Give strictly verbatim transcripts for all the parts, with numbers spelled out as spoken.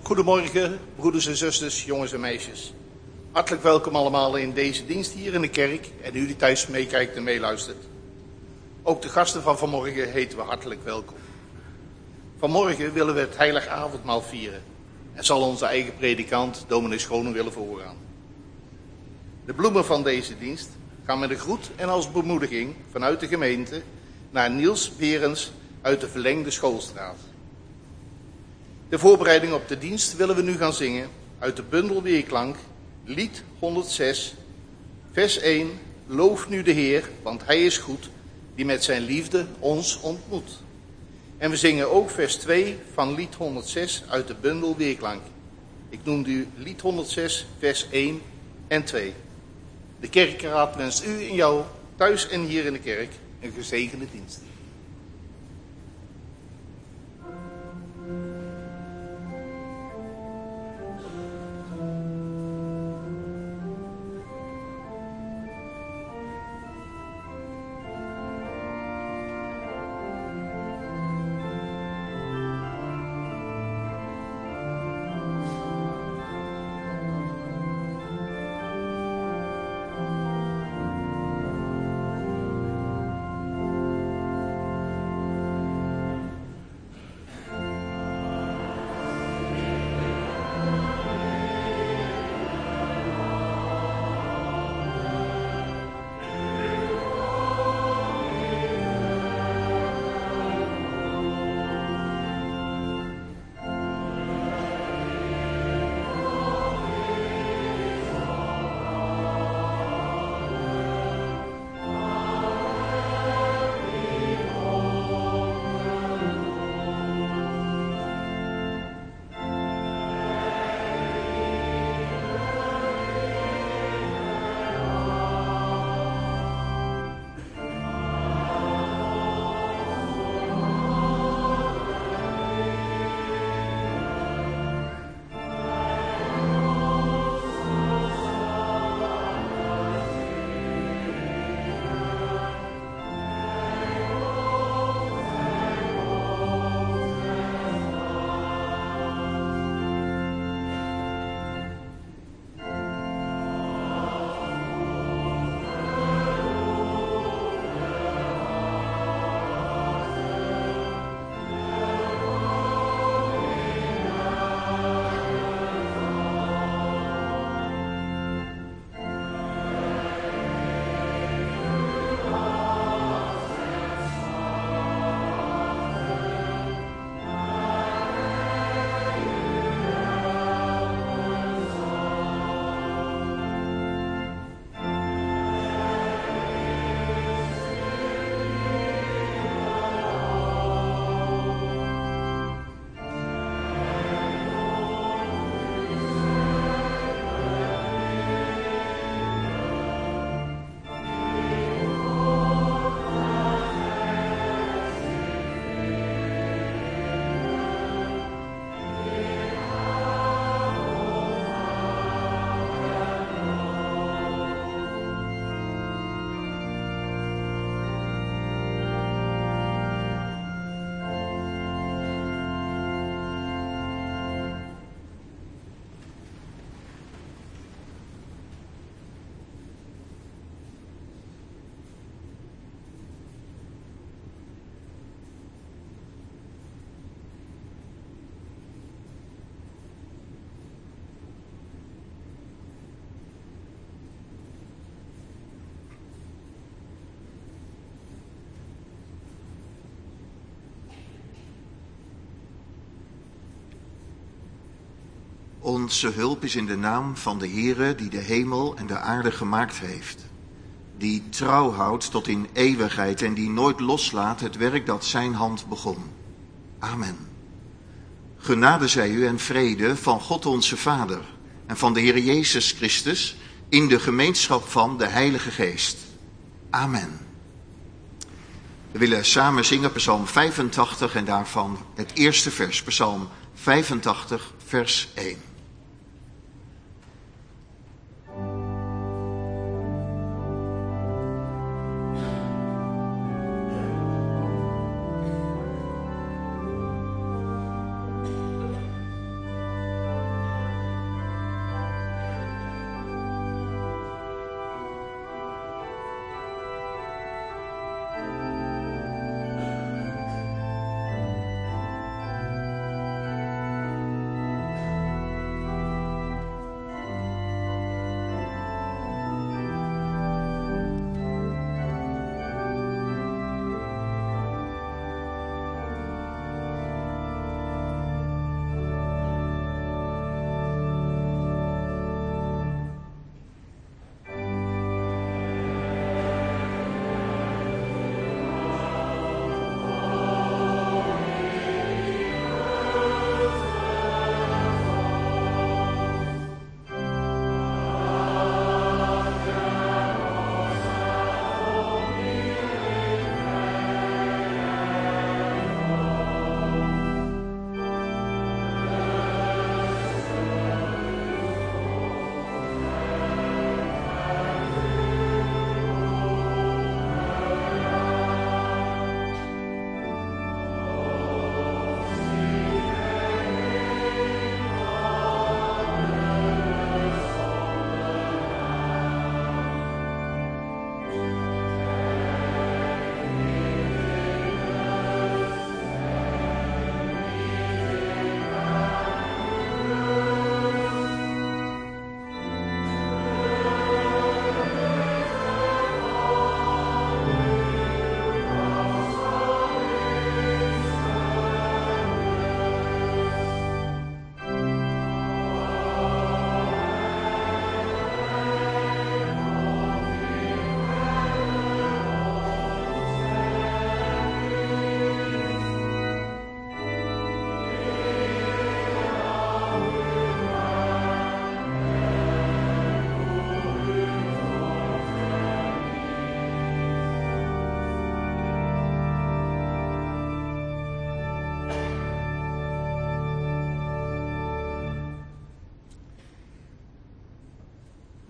Goedemorgen, broeders en zusters, jongens en meisjes. Hartelijk welkom allemaal in deze dienst hier in de kerk en u die thuis meekijkt en meeluistert. Ook de gasten van vanmorgen heten we hartelijk welkom. Vanmorgen willen we het heilig avondmaal vieren en zal onze eigen predikant, dominee Schronen, willen voorgaan. De bloemen van deze dienst gaan met een groet en als bemoediging vanuit de gemeente naar Niels Berens uit de verlengde Schoolstraat. De voorbereiding op de dienst willen we nu gaan zingen uit de bundel Weerklank, lied honderdzes, vers één, loof nu de Heer, want Hij is goed, die met zijn liefde ons ontmoet. En we zingen ook vers twee van lied honderdzes uit de bundel Weerklank. Ik noemde u lied honderdzes, vers één en twee. De kerkraad wenst u en jou, thuis en hier in de kerk, een gezegende dienst. Onze hulp is in de naam van de Heere die de hemel en de aarde gemaakt heeft. Die trouw houdt tot in eeuwigheid en die nooit loslaat het werk dat zijn hand begon. Amen. Genade zij u en vrede van God onze Vader en van de Heere Jezus Christus in de gemeenschap van de Heilige Geest. Amen. We willen samen zingen Psalm vijfentachtig en daarvan het eerste vers, Psalm vijfentachtig, vers één.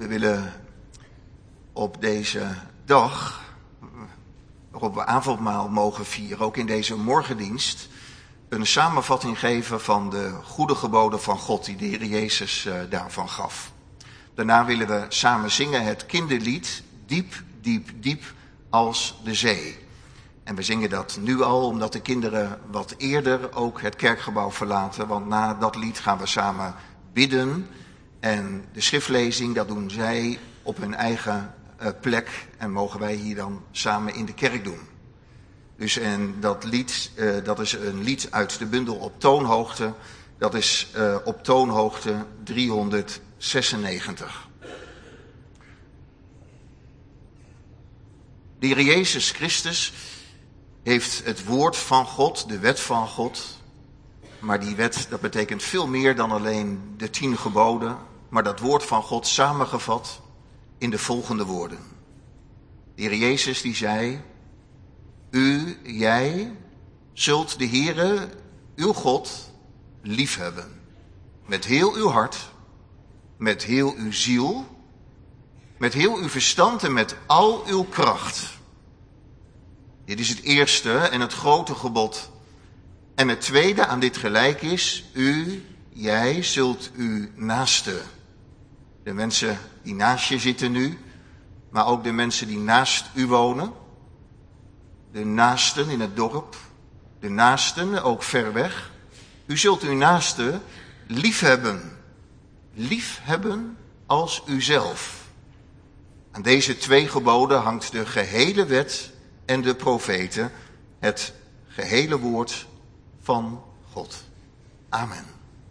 We willen op deze dag, waarop we avondmaal mogen vieren, ook in deze morgendienst, een samenvatting geven van de goede geboden van God die de Heer Jezus uh, daarvan gaf. Daarna willen we samen zingen het kinderlied Diep, diep, diep als de zee. En we zingen dat nu al, omdat de kinderen wat eerder ook het kerkgebouw verlaten. Want na dat lied gaan we samen bidden. En de schriftlezing, dat doen zij op hun eigen uh, plek. En mogen wij hier dan samen in de kerk doen. Dus en dat lied, uh, dat is een lied uit de bundel Op Toonhoogte. Dat is uh, op toonhoogte driehonderdzesennegentig. De Heer Jezus Christus heeft het woord van God, de wet van God. Maar die wet, dat betekent veel meer dan alleen de tien geboden. Maar dat woord van God samengevat in de volgende woorden. De Heer Jezus die zei: U, jij, zult de Heere, uw God, liefhebben. Met heel uw hart, met heel uw ziel, met heel uw verstand en met al uw kracht. Dit is het eerste en het grote gebod. En het tweede aan dit gelijk is: u, jij zult uw naaste. De mensen die naast je zitten nu, maar ook de mensen die naast u wonen. De naasten in het dorp, de naasten ook ver weg. U zult uw naaste liefhebben. Liefhebben als uzelf. Aan deze twee geboden hangt de gehele wet en de profeten, het gehele woord van God. Amen.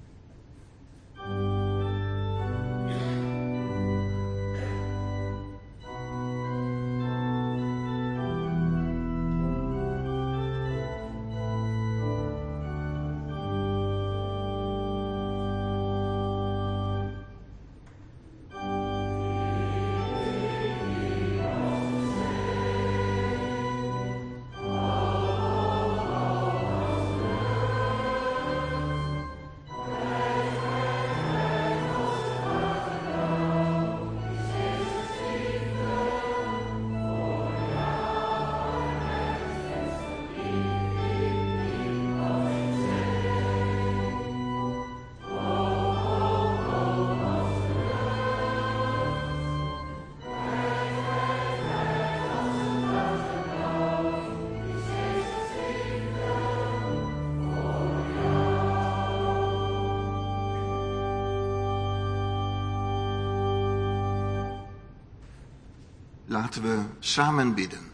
Laten we samen bidden.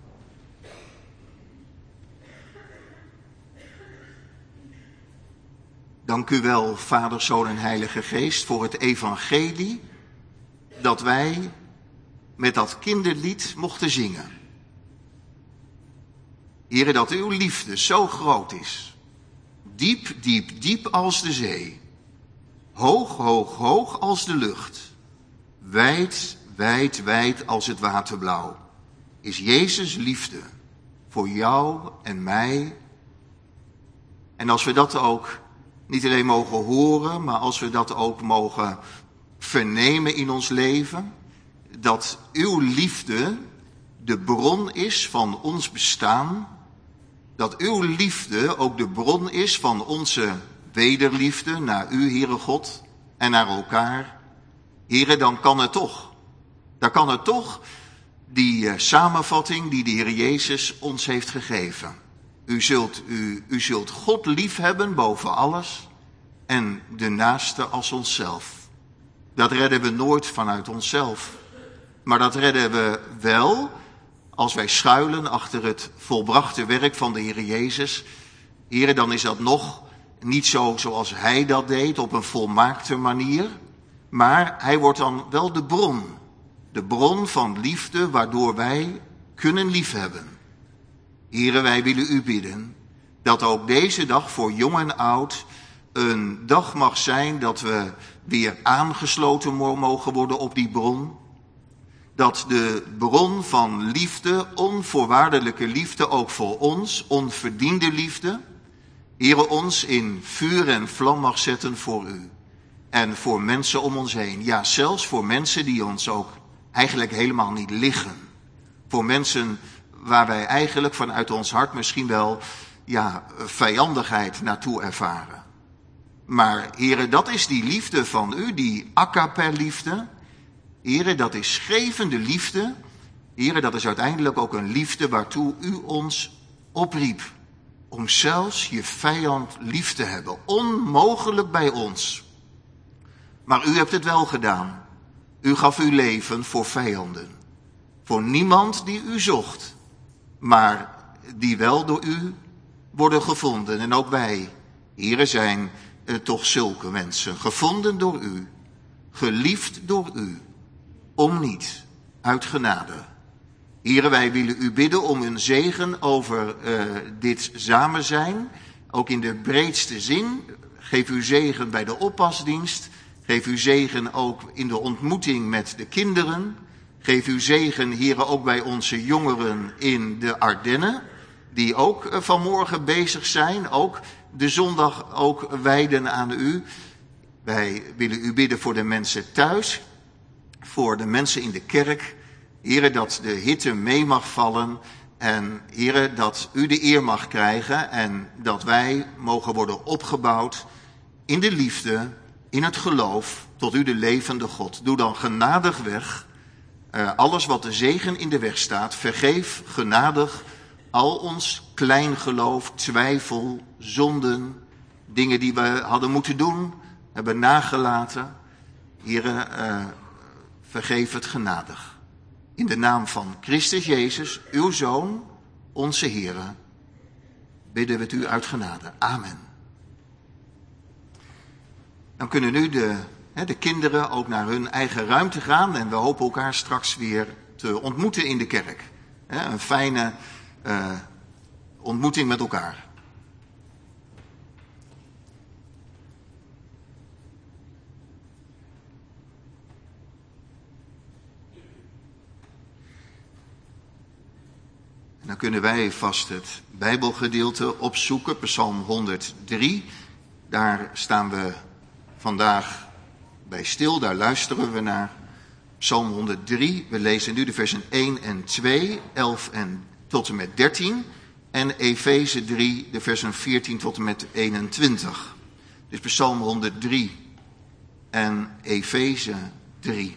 Dank u wel, Vader, Zoon en Heilige Geest, voor het evangelie dat wij met dat kinderlied mochten zingen. Heere, dat uw liefde zo groot is, diep, diep, diep als de zee, hoog, hoog, hoog als de lucht, wijd, wijd, wijd als het waterblauw, is Jezus liefde voor jou en mij. En als we dat ook niet alleen mogen horen, maar als we dat ook mogen vernemen in ons leven, dat uw liefde de bron is van ons bestaan, dat uw liefde ook de bron is van onze wederliefde naar u, Heere God, en naar elkaar. Heere, dan kan het toch. Dan kan het toch die uh, samenvatting die de Heer Jezus ons heeft gegeven. U zult, u, u zult God liefhebben boven alles en de naaste als onszelf. Dat redden we nooit vanuit onszelf. Maar dat redden we wel als wij schuilen achter het volbrachte werk van de Heer Jezus. Heere, dan is dat nog niet zo zoals hij dat deed op een volmaakte manier. Maar hij wordt dan wel de bron. De bron van liefde waardoor wij kunnen liefhebben. Heere, wij willen u bidden dat ook deze dag voor jong en oud een dag mag zijn dat we weer aangesloten mogen worden op die bron. Dat de bron van liefde, onvoorwaardelijke liefde, ook voor ons, onverdiende liefde, Heere, ons in vuur en vlam mag zetten voor u. en voor mensen om ons heen. Ja, zelfs voor mensen die ons ook eigenlijk helemaal niet liggen. Voor mensen waar wij eigenlijk vanuit ons hart misschien wel ja, vijandigheid naartoe ervaren. Maar heren, dat is die liefde van u, die agape liefde. Heren, dat is gevende liefde. Heren, dat is uiteindelijk ook een liefde waartoe u ons opriep. Om zelfs je vijand lief te hebben. Onmogelijk bij ons. Maar u hebt het wel gedaan. U gaf uw leven voor vijanden. Voor niemand die u zocht. Maar die wel door u worden gevonden. En ook wij, heren, zijn eh, toch zulke mensen. Gevonden door u. Geliefd door u. Om niet. Uit genade. Heren, wij willen u bidden om een zegen over uh, dit samen zijn. Ook in de breedste zin. Geef u zegen bij de oppasdienst. Geef u zegen ook in de ontmoeting met de kinderen. Geef u zegen, heren, ook bij onze jongeren in de Ardennen. Die ook uh, vanmorgen bezig zijn. Ook de zondag ook wijden aan u. Wij willen u bidden voor de mensen thuis. Voor de mensen in de kerk. Heren, dat de hitte mee mag vallen en heren, dat u de eer mag krijgen en dat wij mogen worden opgebouwd in de liefde, in het geloof, tot u de levende God. Doe dan genadig weg uh, alles wat de zegen in de weg staat. Vergeef genadig al ons klein geloof, twijfel, zonden, dingen die we hadden moeten doen, hebben nagelaten. Heren, uh, vergeef het genadig. In de naam van Christus Jezus, uw Zoon, onze Heere, bidden we het u uit genade. Amen. Dan kunnen nu de, de kinderen ook naar hun eigen ruimte gaan en we hopen elkaar straks weer te ontmoeten in de kerk. Een fijne uh, ontmoeting met elkaar. En dan kunnen wij vast het Bijbelgedeelte opzoeken, Psalm honderddrie. Daar staan we vandaag bij stil, daar luisteren we naar. Psalm honderddrie, we lezen nu de versen één en twee, elf en tot en met dertien. En Efeze drie, de versen veertien tot en met eenentwintig. Dus Psalm honderddrie en Efeze drie.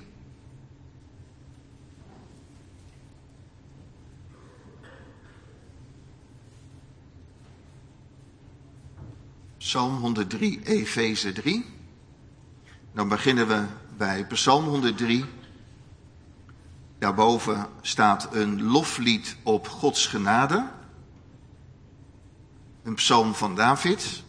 Psalm honderddrie, Efeze drie. Dan beginnen we bij Psalm honderddrie. Daarboven staat een loflied op Gods genade. Een psalm van David.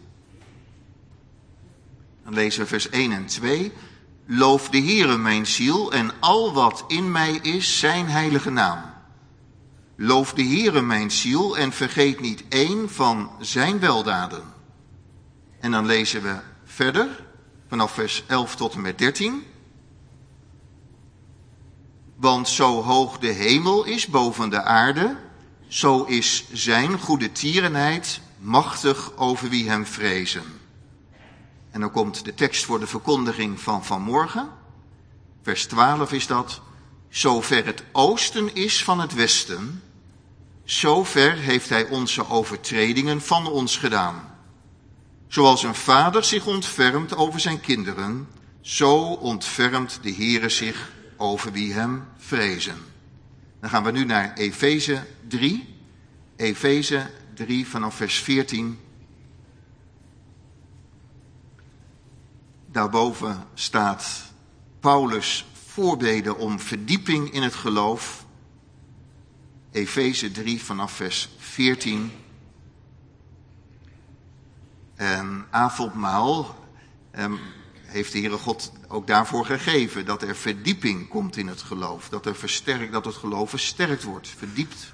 Dan lezen we vers één en twee. Loof de Heere mijn ziel en al wat in mij is zijn heilige naam. Loof de Heere mijn ziel en vergeet niet één van zijn weldaden. En dan lezen we verder, vanaf vers elf tot en met dertien. Want zo hoog de hemel is boven de aarde, zo is zijn goede tierenheid machtig over wie hem vrezen. En dan komt de tekst voor de verkondiging van vanmorgen. Vers twaalf is dat. Zover het oosten is van het westen, zover heeft hij onze overtredingen van ons gedaan. Zoals een vader zich ontfermt over zijn kinderen, zo ontfermt de Heere zich over wie hem vrezen. Dan gaan we nu naar Efeze drie. Efeze drie vanaf vers veertien. Daarboven staat Paulus' voorbeden om verdieping in het geloof. Efeze drie vanaf vers veertien. En avondmaal eh, heeft de Heere God ook daarvoor gegeven dat er verdieping komt in het geloof. Dat er versterkt, dat het geloof versterkt wordt, verdiept.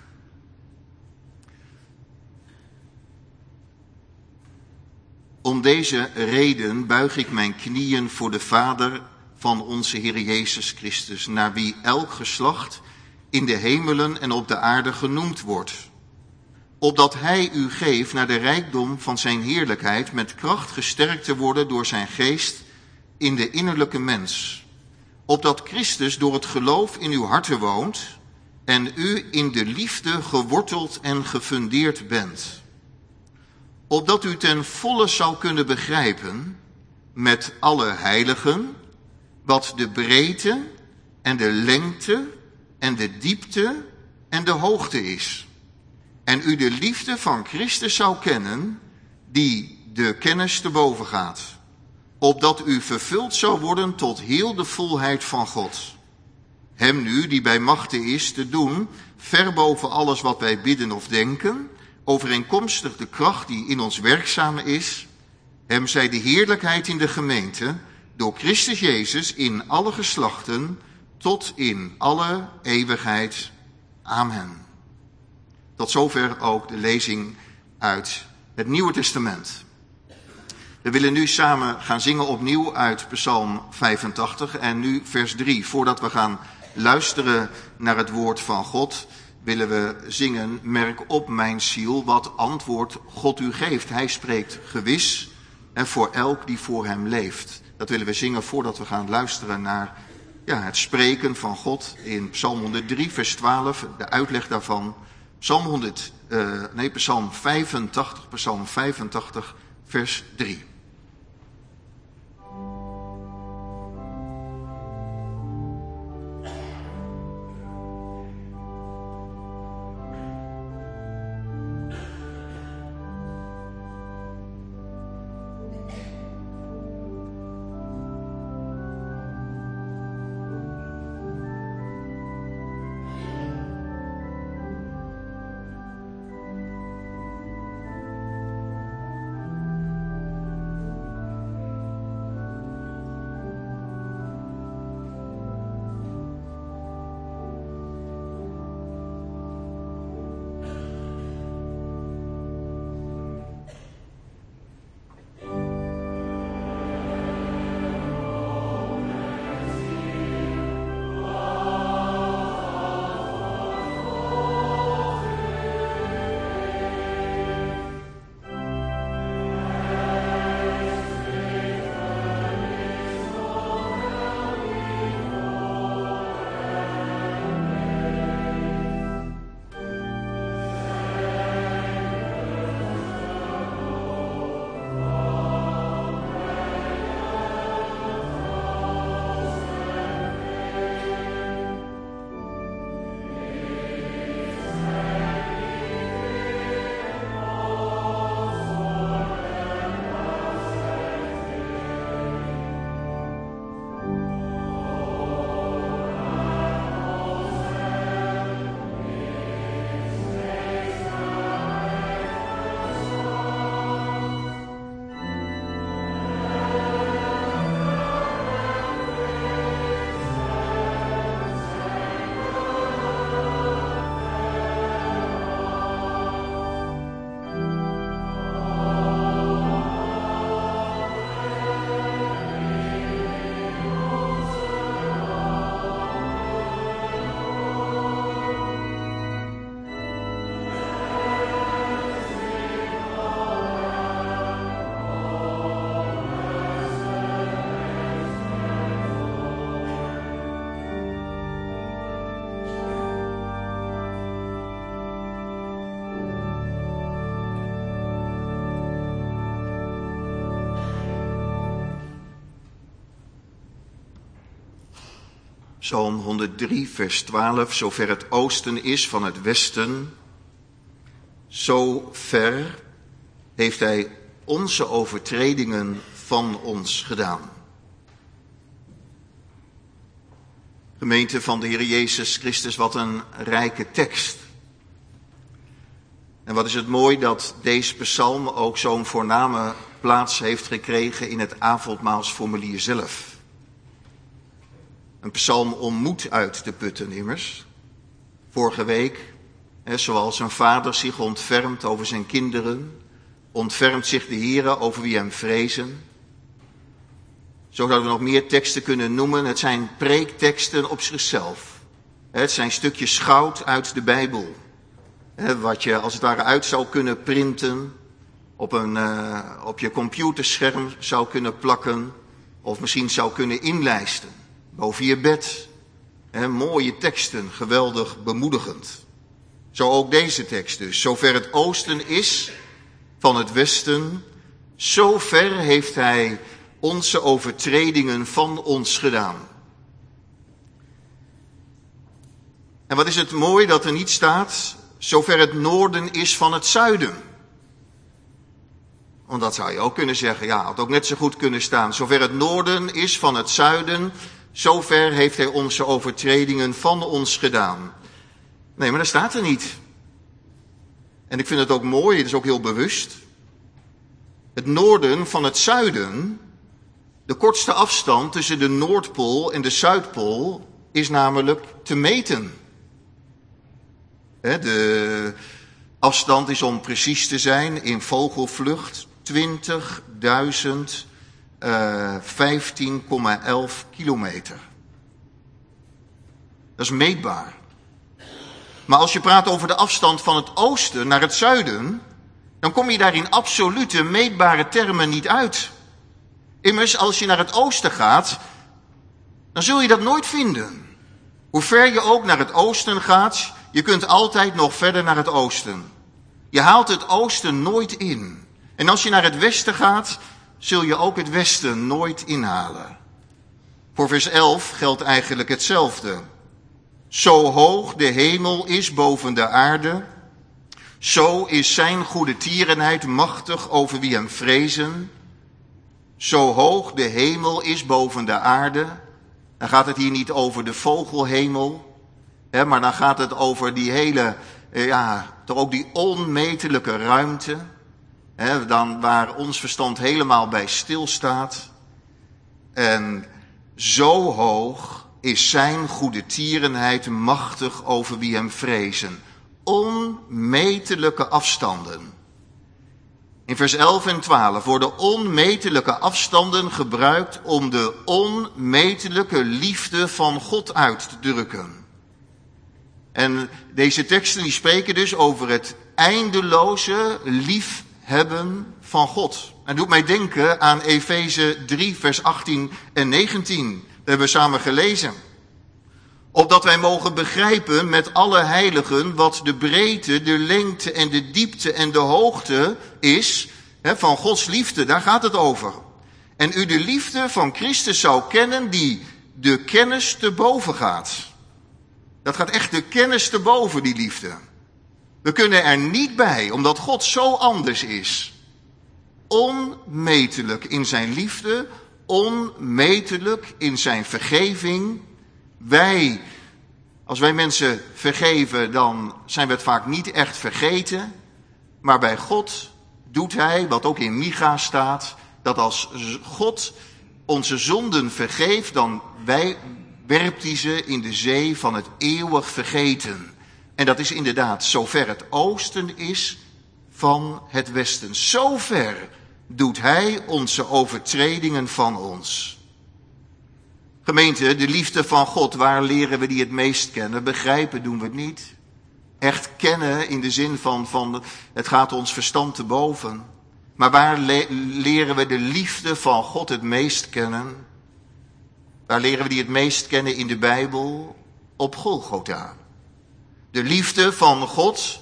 Om deze reden buig ik mijn knieën voor de Vader van onze Heer Jezus Christus, naar wie elk geslacht in de hemelen en op de aarde genoemd wordt. Opdat hij u geeft naar de rijkdom van zijn heerlijkheid met kracht gesterkt te worden door zijn geest in de innerlijke mens, opdat Christus door het geloof in uw harten woont en u in de liefde geworteld en gefundeerd bent. Opdat u ten volle zou kunnen begrijpen, met alle heiligen, wat de breedte en de lengte en de diepte en de hoogte is. En u de liefde van Christus zou kennen, die de kennis te boven gaat. Opdat u vervuld zou worden tot heel de volheid van God. Hem nu, die bij machte is, te doen, ver boven alles wat wij bidden of denken, overeenkomstig de kracht die in ons werkzaam is, hem zij de heerlijkheid in de gemeente, door Christus Jezus in alle geslachten, tot in alle eeuwigheid. Amen. Tot zover ook de lezing uit het Nieuwe Testament. We willen nu samen gaan zingen opnieuw uit Psalm vijfentachtig en nu vers drie. Voordat we gaan luisteren naar het woord van God, willen we zingen: merk op mijn ziel wat antwoord God u geeft. Hij spreekt gewis en voor elk die voor hem leeft. Dat willen we zingen voordat we gaan luisteren naar ja, het spreken van God in Psalm honderddrie vers twaalf, de uitleg daarvan. Psalm, honderd, uh, nee, Psalm vijfentachtig, Psalm vijfentachtig vers drie. Psalm honderddrie, vers twaalf. Zover het oosten is van het westen, zo ver heeft hij onze overtredingen van ons gedaan. Gemeente van de Heer Jezus Christus, wat een rijke tekst. En wat is het mooi dat deze psalm ook zo'n voorname plaats heeft gekregen in het avondmaalsformulier zelf. Een psalm om moed uit te putten immers. Vorige week, hè, zoals een vader zich ontfermt over zijn kinderen, ontfermt zich de Heere over wie hem vrezen. Zo zouden we nog meer teksten kunnen noemen. Het zijn preekteksten op zichzelf. Het zijn stukjes goud uit de Bijbel. Wat je als het ware uit zou kunnen printen, op, een, uh, op je computerscherm zou kunnen plakken of misschien zou kunnen inlijsten boven je bed. He, mooie teksten, geweldig bemoedigend. Zo ook deze tekst dus. Zover het oosten is van het westen, zover heeft hij onze overtredingen van ons gedaan. En wat is het mooi dat er niet staat, zover het noorden is van het zuiden. Want dat zou je ook kunnen zeggen, ja, had ook net zo goed kunnen staan. Zover het noorden is van het zuiden, zover heeft hij onze overtredingen van ons gedaan. Nee, maar dat staat er niet. En ik vind het ook mooi, het is ook heel bewust. Het noorden van het zuiden, de kortste afstand tussen de Noordpool en de Zuidpool, is namelijk te meten. De afstand is, om precies te zijn, in vogelvlucht twintigduizend vijftien komma elf kilometer. Dat is meetbaar. Maar als je praat over de afstand van het oosten naar het zuiden, dan kom je daar in absolute meetbare termen niet uit. Immers, als je naar het oosten gaat, dan zul je dat nooit vinden. Hoe ver je ook naar het oosten gaat, je kunt altijd nog verder naar het oosten. Je haalt het oosten nooit in. En als je naar het westen gaat, zul je ook het westen nooit inhalen. Voor vers elf geldt eigenlijk hetzelfde. Zo hoog de hemel is boven de aarde, zo is zijn goede tierenheid machtig over wie hem vrezen. Zo hoog de hemel is boven de aarde, dan gaat het hier niet over de vogelhemel, hè, maar dan gaat het over die hele, ja, toch ook die onmetelijke ruimte, hè, dan waar ons verstand helemaal bij stilstaat. En zo hoog is zijn goede tierenheid machtig over wie hem vrezen. Onmetelijke afstanden. In vers elf en twaalf worden onmetelijke afstanden gebruikt om de onmetelijke liefde van God uit te drukken. En deze teksten die spreken dus over het eindeloze liefhebben van God. En doet mij denken aan Efeze drie vers achttien en negentien. Dat hebben we samen gelezen. Opdat wij mogen begrijpen met alle heiligen wat de breedte, de lengte en de diepte en de hoogte is, hè, van Gods liefde. Daar gaat het over. En u de liefde van Christus zou kennen die de kennis te boven gaat. Dat gaat echt de kennis te boven, die liefde. We kunnen er niet bij, omdat God zo anders is. Onmetelijk in zijn liefde, onmetelijk in zijn vergeving. Wij, als wij mensen vergeven, dan zijn we het vaak niet echt vergeten. Maar bij God doet hij, wat ook in Micha staat, dat als God onze zonden vergeeft, dan wij, werpt hij ze in de zee van het eeuwig vergeten. En dat is inderdaad zover het oosten is van het westen. Zover doet hij onze overtredingen van ons. Gemeente, de liefde van God, waar leren we die het meest kennen? Begrijpen doen we het niet. Echt kennen in de zin van, van het gaat ons verstand te boven. Maar waar le- leren we de liefde van God het meest kennen? Waar leren we die het meest kennen in de Bijbel? Op Golgotha. De liefde van God,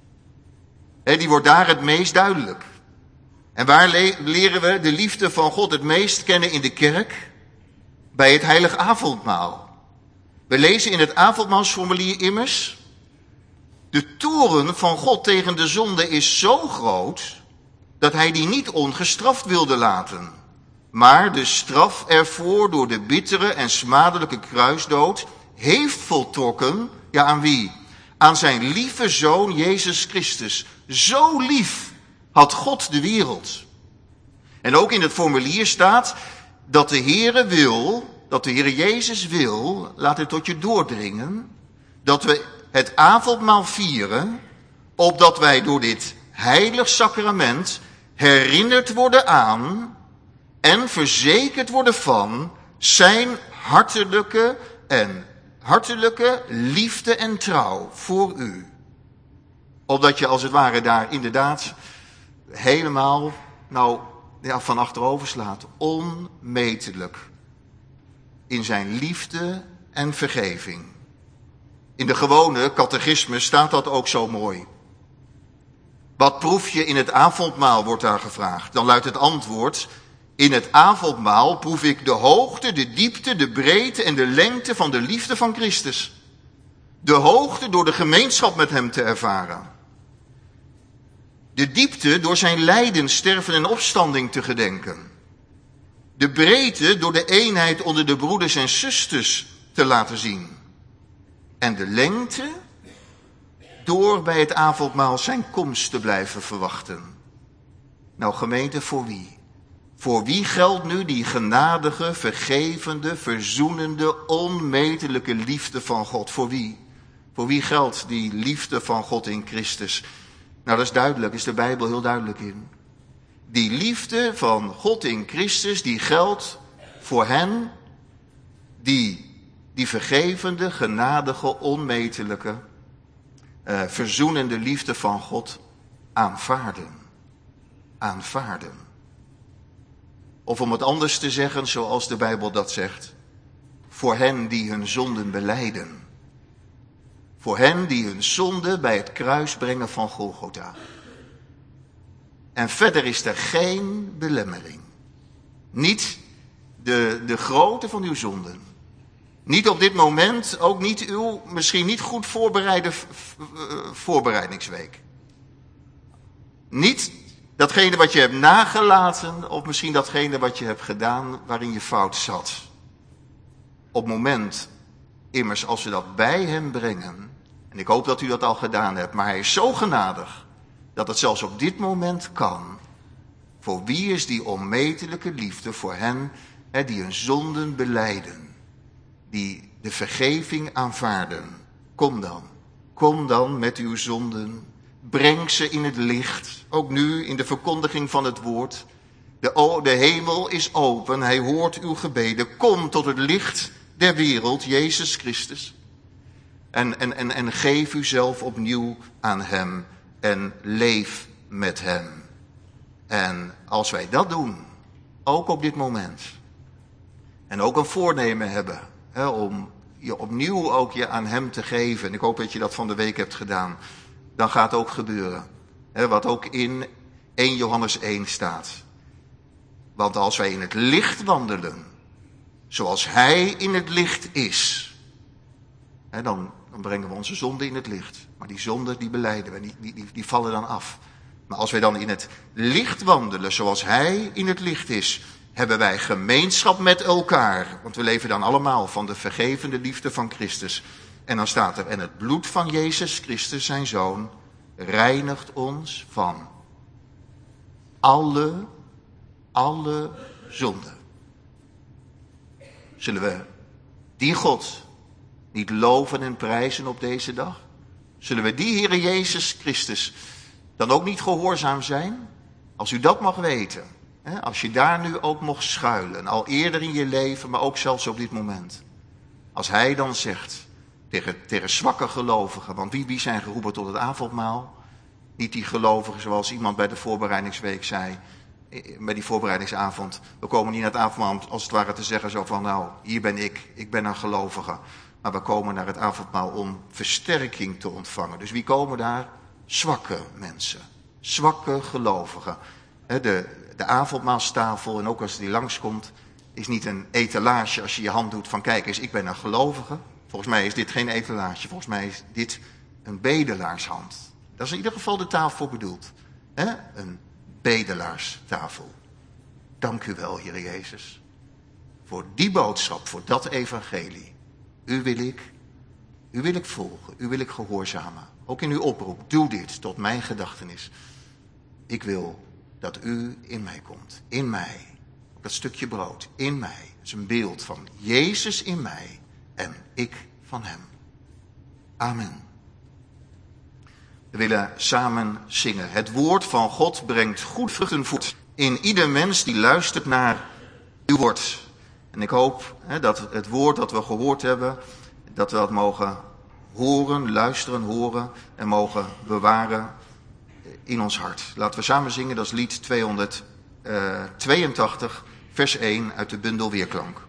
hè, die wordt daar het meest duidelijk. En waar le- leren we de liefde van God het meest kennen in de kerk? Bij het heilig avondmaal. We lezen in het avondmaalsformulier immers: de toorn van God tegen de zonde is zo groot dat hij die niet ongestraft wilde laten. Maar de straf ervoor door de bittere en smadelijke kruisdood heeft voltrokken, ja, aan wie? Aan zijn lieve Zoon Jezus Christus. Zo lief had God de wereld. En ook in het formulier staat dat de Heere wil, dat de Heere Jezus wil, laat het tot je doordringen, dat we het avondmaal vieren, opdat wij door dit heilig sacrament herinnerd worden aan en verzekerd worden van zijn hartelijke en hartelijke liefde en trouw voor u. Opdat je als het ware daar inderdaad helemaal, nou, ja, van achterover slaat. Onmetelijk. In zijn liefde en vergeving. In de gewone catechisme staat dat ook zo mooi. Wat proef je in het avondmaal, wordt daar gevraagd. Dan luidt het antwoord: in het avondmaal proef ik de hoogte, de diepte, de breedte en de lengte van de liefde van Christus. De hoogte door de gemeenschap met hem te ervaren. De diepte door zijn lijden, sterven en opstanding te gedenken. De breedte door de eenheid onder de broeders en zusters te laten zien. En de lengte door bij het avondmaal zijn komst te blijven verwachten. Nou gemeente, voor wie? Voor wie geldt nu die genadige, vergevende, verzoenende, onmetelijke liefde van God? Voor wie? Voor wie geldt die liefde van God in Christus? Nou, dat is duidelijk, is de Bijbel heel duidelijk in. Die liefde van God in Christus, die geldt voor hen die die vergevende, genadige, onmetelijke, uh, verzoenende liefde van God aanvaarden. Aanvaarden. Of om het anders te zeggen, zoals de Bijbel dat zegt, voor hen die hun zonden belijden. Voor hen die hun zonde bij het kruis brengen van Golgotha. En verder is er geen belemmering. Niet de, de grootte van uw zonden. Niet op dit moment, ook niet uw misschien niet goed voorbereide voorbereidingsweek. Niet datgene wat je hebt nagelaten, of misschien datgene wat je hebt gedaan waarin je fout zat. Op het moment, immers, als we dat bij hem brengen, en ik hoop dat u dat al gedaan hebt, maar hij is zo genadig dat het zelfs op dit moment kan. Voor wie is die onmetelijke liefde? Voor hen hè, die hun zonden belijden, die de vergeving aanvaarden. Kom dan, kom dan met uw zonden, breng ze in het licht, ook nu in de verkondiging van het woord. De, de hemel is open, hij hoort uw gebeden. Kom tot het licht der wereld, Jezus Christus. En, en, en, en geef uzelf opnieuw aan hem en leef met hem. En als wij dat doen, ook op dit moment, en ook een voornemen hebben hè, om je opnieuw ook je aan hem te geven, en ik hoop dat je dat van de week hebt gedaan, dan gaat ook gebeuren. Hè, wat ook in eerste Johannes één staat. Want als wij in het licht wandelen, zoals hij in het licht is, hè, dan, dan brengen we onze zonden in het licht. Maar die zonden, die belijden we, die, die, die vallen dan af. Maar als wij dan in het licht wandelen, zoals hij in het licht is, hebben wij gemeenschap met elkaar. Want we leven dan allemaal van de vergevende liefde van Christus. En dan staat er, en het bloed van Jezus Christus, zijn Zoon, reinigt ons van alle, alle zonden. Zullen we die God niet loven en prijzen op deze dag? Zullen we die Heere Jezus Christus dan ook niet gehoorzaam zijn? Als u dat mag weten, hè, als je daar nu ook mocht schuilen, al eerder in je leven, maar ook zelfs op dit moment. Als hij dan zegt tegen, tegen zwakke gelovigen, want wie, wie zijn geroepen tot het avondmaal? Niet die gelovigen zoals iemand bij de voorbereidingsweek zei, bij die voorbereidingsavond. We komen niet naar het avondmaal als het ware te zeggen zo van, nou, hier ben ik, ik ben een gelovige. Maar we komen naar het avondmaal om versterking te ontvangen. Dus wie komen daar? Zwakke mensen. Zwakke gelovigen. De, de avondmaalstafel, en ook als die langskomt, is niet een etalage als je je hand doet van kijk eens, ik ben een gelovige. Volgens mij is dit geen etalage. Volgens mij is dit een bedelaarshand. Dat is in ieder geval de tafel voor bedoeld. He? Een bedelaarstafel. Dank u wel, Heer Jezus. Voor die boodschap, voor dat evangelie. U wil ik, u wil ik volgen, u wil ik gehoorzamen. Ook in uw oproep, doe dit tot mijn gedachtenis. Ik wil dat u in mij komt, in mij. Dat stukje brood, in mij. Dat is een beeld van Jezus in mij en ik van hem. Amen. We willen samen zingen. Het woord van God brengt goed vruchten voort in ieder mens die luistert naar uw woord. En ik hoop hè, dat het woord dat we gehoord hebben, dat we dat mogen horen, luisteren, horen en mogen bewaren in ons hart. Laten we samen zingen, dat is lied tweehonderdvijfentachtig. uh, tweeëntachtig, vers één uit de bundel Weerklank.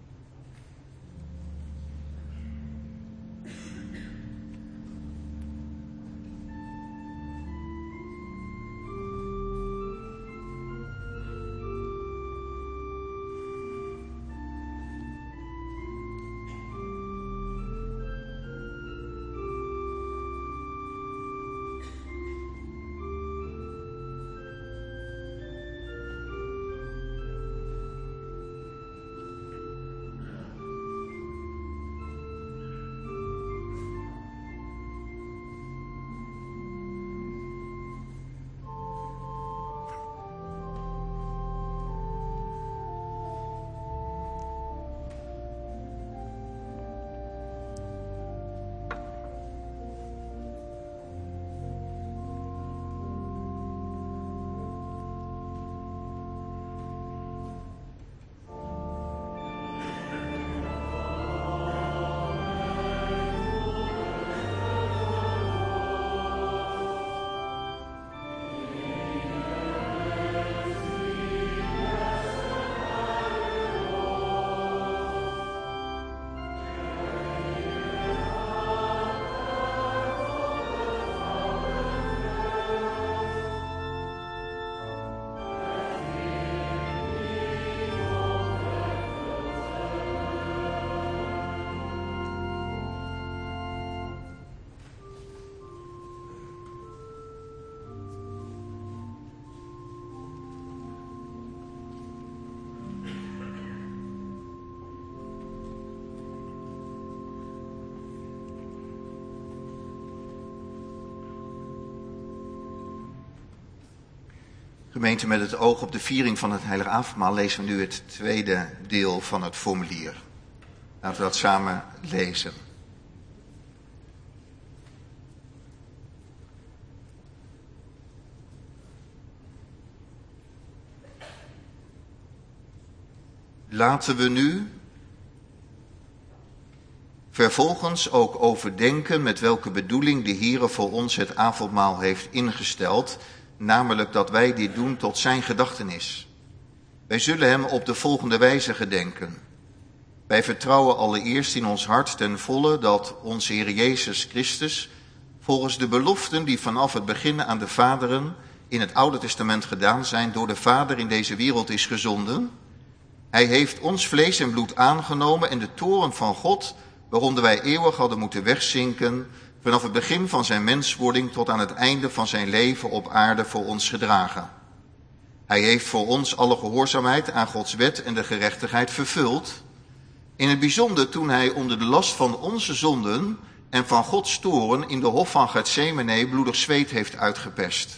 Gemeente, met het oog op de viering van het Heilige Avondmaal lezen we nu het tweede deel van het formulier. Laten we dat samen lezen. Laten we nu vervolgens ook overdenken met welke bedoeling de Heere voor ons het avondmaal heeft ingesteld, namelijk dat wij dit doen tot zijn gedachtenis. Wij zullen hem op de volgende wijze gedenken. Wij vertrouwen allereerst in ons hart ten volle dat onze Heer Jezus Christus, volgens de beloften die vanaf het begin aan de vaderen in het Oude Testament gedaan zijn, door de Vader in deze wereld is gezonden. Hij heeft ons vlees en bloed aangenomen en de toorn van God, waaronder wij eeuwig hadden moeten wegzinken, vanaf het begin van zijn menswording tot aan het einde van zijn leven op aarde voor ons gedragen. Hij heeft voor ons alle gehoorzaamheid aan Gods wet en de gerechtigheid vervuld, in het bijzonder toen hij onder de last van onze zonden en van Gods toorn in de hof van Getsemane bloedig zweet heeft uitgeperst.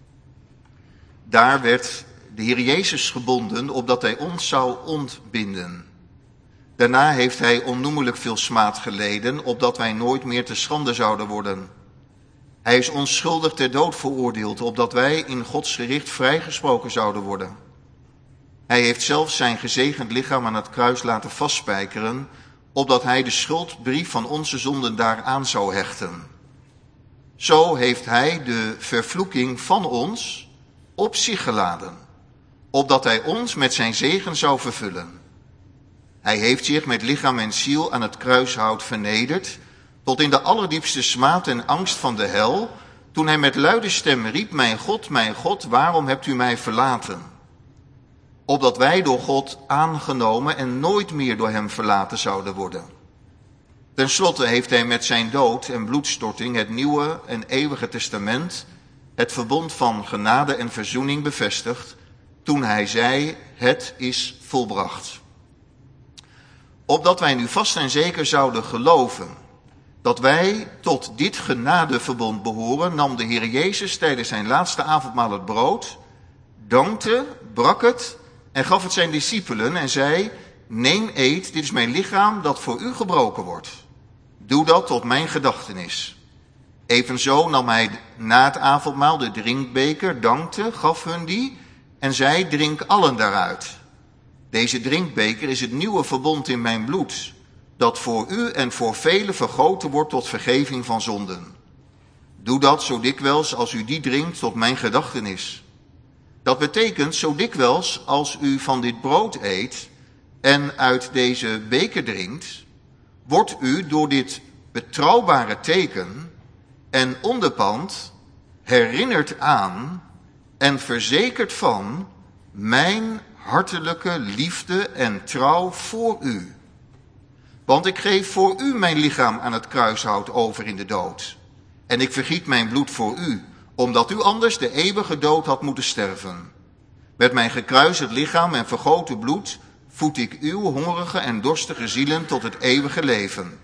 Daar werd de Heer Jezus gebonden, opdat hij ons zou ontbinden. Daarna heeft hij onnoemelijk veel smaad geleden, opdat wij nooit meer te schande zouden worden. Hij is onschuldig ter dood veroordeeld, opdat wij in Gods gericht vrijgesproken zouden worden. Hij heeft zelfs zijn gezegend lichaam aan het kruis laten vastspijkeren, opdat hij de schuldbrief van onze zonden daaraan zou hechten. Zo heeft hij de vervloeking van ons op zich geladen, opdat hij ons met zijn zegen zou vervullen. Hij heeft zich met lichaam en ziel aan het kruishout vernederd, tot in de allerdiepste smaad en angst van de hel, toen hij met luide stem riep, mijn God, mijn God, waarom hebt u mij verlaten? Opdat wij door God aangenomen en nooit meer door hem verlaten zouden worden. Ten slotte heeft hij met zijn dood en bloedstorting het nieuwe en eeuwige testament, het verbond van genade en verzoening bevestigd, toen hij zei, het is volbracht. Opdat wij nu vast en zeker zouden geloven dat wij tot dit genadeverbond behoren, nam de Heer Jezus tijdens zijn laatste avondmaal het brood, dankte, brak het en gaf het zijn discipelen en zei, neem, eet, dit is mijn lichaam dat voor u gebroken wordt. Doe dat tot mijn gedachtenis. Evenzo nam hij na het avondmaal de drinkbeker, dankte, gaf hun die en zei, drink allen daaruit. Deze drinkbeker is het nieuwe verbond in mijn bloed, dat voor u en voor velen vergoten wordt tot vergeving van zonden. Doe dat zo dikwijls als u die drinkt tot mijn gedachtenis. Dat betekent zo dikwijls als u van dit brood eet en uit deze beker drinkt, wordt u door dit betrouwbare teken en onderpand herinnerd aan en verzekerd van mijn hartelijke liefde en trouw voor u. Want ik geef voor u mijn lichaam aan het kruishout over in de dood. En ik vergiet mijn bloed voor u, omdat u anders de eeuwige dood had moeten sterven. Met mijn gekruisigd lichaam en vergoten bloed voed ik uw hongerige en dorstige zielen tot het eeuwige leven.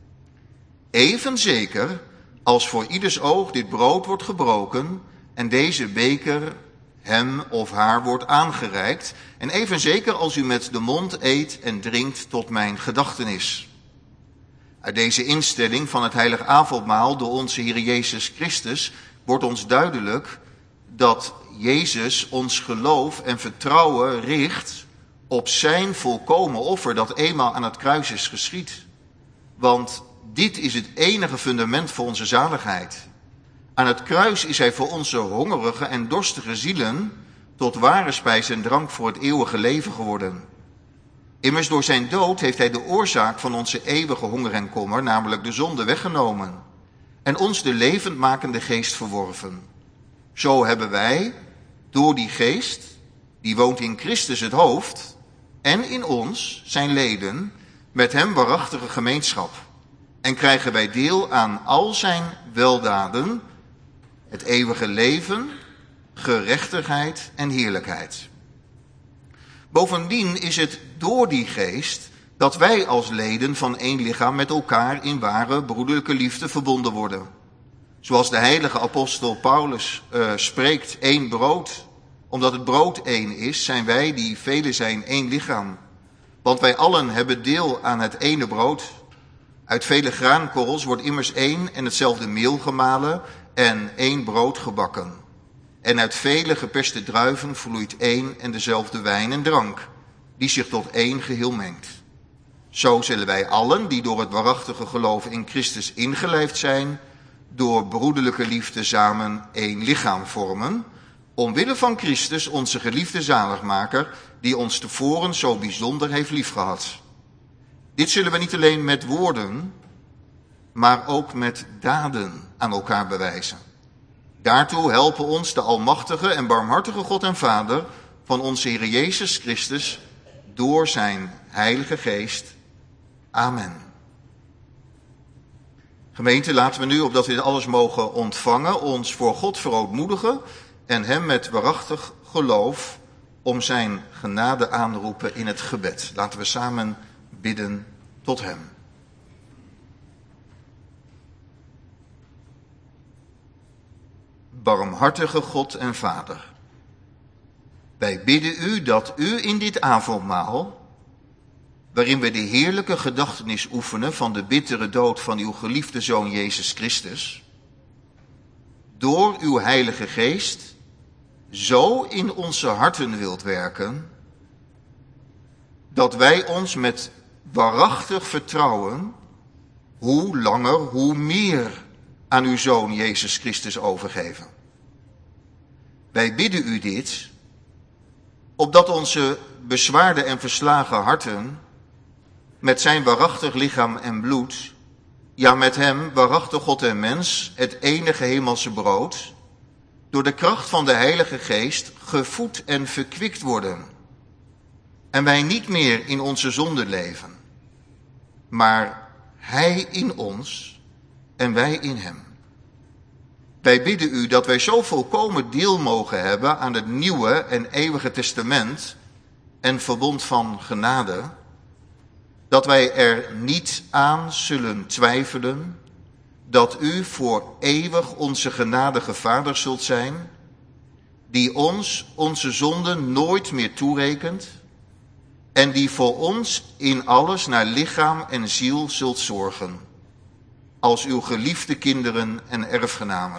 Even zeker als voor ieders oog dit brood wordt gebroken en deze beker hem of haar wordt aangereikt, en even zeker als u met de mond eet en drinkt tot mijn gedachtenis. Uit deze instelling van het heilig avondmaal door onze Heer Jezus Christus wordt ons duidelijk dat Jezus ons geloof en vertrouwen richt op zijn volkomen offer dat eenmaal aan het kruis is geschied. Want dit is het enige fundament voor onze zaligheid. Aan het kruis is hij voor onze hongerige en dorstige zielen tot ware spijs en drank voor het eeuwige leven geworden. Immers door zijn dood heeft hij de oorzaak van onze eeuwige honger en kommer, namelijk de zonde, weggenomen en ons de levendmakende geest verworven. Zo hebben wij, door die geest, die woont in Christus het hoofd, en in ons, zijn leden, met hem waarachtige gemeenschap. En krijgen wij deel aan al zijn weldaden, het eeuwige leven, gerechtigheid en heerlijkheid. Bovendien is het door die geest dat wij als leden van één lichaam met elkaar in ware broederlijke liefde verbonden worden. Zoals de heilige apostel Paulus uh, spreekt, één brood. Omdat het brood één is, zijn wij die velen zijn één lichaam. Want wij allen hebben deel aan het ene brood. Uit vele graankorrels wordt immers één en hetzelfde meel gemalen en één brood gebakken. En uit vele geperste druiven vloeit één en dezelfde wijn en drank, die zich tot één geheel mengt. Zo zullen wij allen, die door het waarachtige geloof in Christus ingelijfd zijn, door broederlijke liefde samen één lichaam vormen, omwille van Christus, onze geliefde zaligmaker, die ons tevoren zo bijzonder heeft liefgehad. Dit zullen we niet alleen met woorden, maar ook met daden aan elkaar bewijzen. Daartoe helpen ons de almachtige en barmhartige God en Vader van onze Heer Jezus Christus door zijn Heilige Geest. Amen. Gemeente, laten we nu, opdat we dit alles mogen ontvangen, ons voor God verootmoedigen en hem met waarachtig geloof om zijn genade aanroepen in het gebed. Laten we samen bidden tot hem. Barmhartige God en Vader, wij bidden u dat u in dit avondmaal, waarin we de heerlijke gedachtenis oefenen van de bittere dood van uw geliefde Zoon Jezus Christus, door uw Heilige Geest zo in onze harten wilt werken, dat wij ons met waarachtig vertrouwen, hoe langer, hoe meer aan uw Zoon Jezus Christus overgeven. Wij bidden u dit, opdat onze bezwaarde en verslagen harten met zijn waarachtig lichaam en bloed, ja met hem, waarachtig God en mens, het enige hemelse brood, door de kracht van de Heilige Geest gevoed en verkwikt worden. En wij niet meer in onze zonde leven, maar hij in ons en wij in hem. Wij bidden u dat wij zo volkomen deel mogen hebben aan het nieuwe en eeuwige testament en verbond van genade, dat wij er niet aan zullen twijfelen dat u voor eeuwig onze genadige Vader zult zijn, die ons onze zonden nooit meer toerekent en die voor ons in alles naar lichaam en ziel zult zorgen, als uw geliefde kinderen en erfgenamen.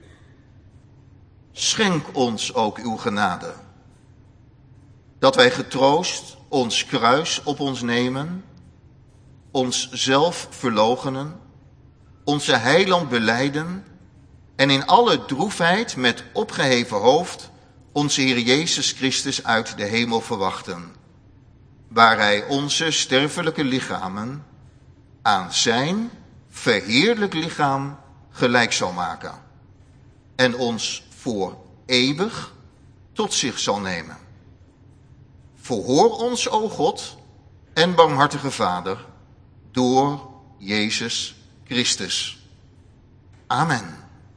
Schenk ons ook uw genade, dat wij getroost ons kruis op ons nemen, ons zelf verloochenen, onze heiland belijden en in alle droefheid met opgeheven hoofd onze Heer Jezus Christus uit de hemel verwachten, waar hij onze sterfelijke lichamen aan zijn verheerlijk lichaam gelijk zal maken en ons voor eeuwig tot zich zal nemen. Verhoor ons, o God en barmhartige Vader, door Jezus Christus. Amen.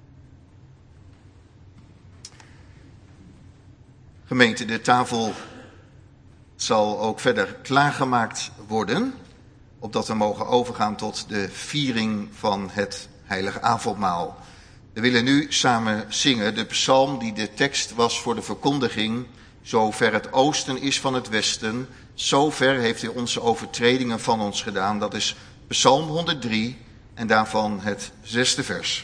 Gemeente, de tafel zal ook verder klaargemaakt worden, opdat we mogen overgaan tot de viering van het heilige avondmaal. We willen nu samen zingen de psalm die de tekst was voor de verkondiging. Zo ver het oosten is van het westen, zo ver heeft hij onze overtredingen van ons gedaan. Dat is psalm honderddrie en daarvan het zesde vers.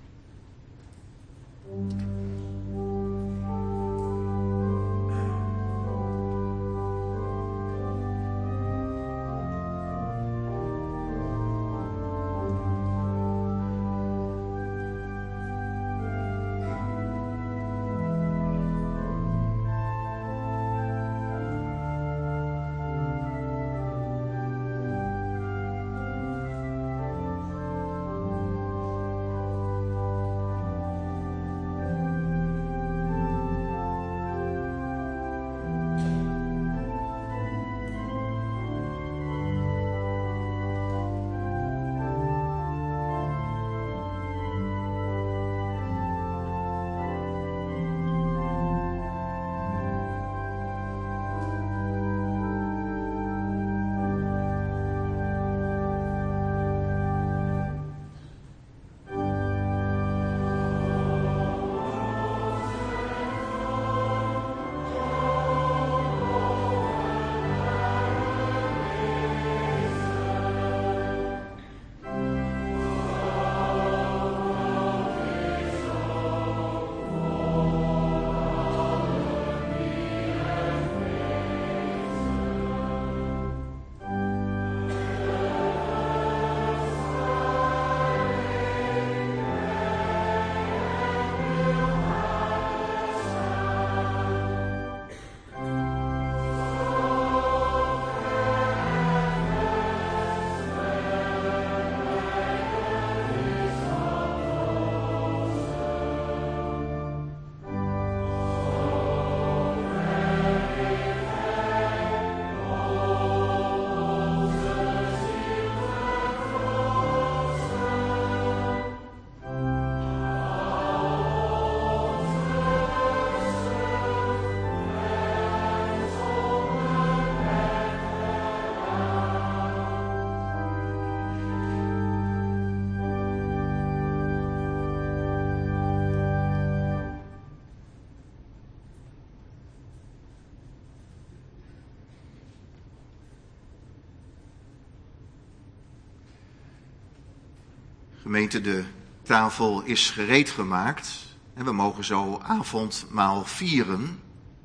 Gemeente, de tafel is gereed gemaakt en we mogen zo avondmaal vieren.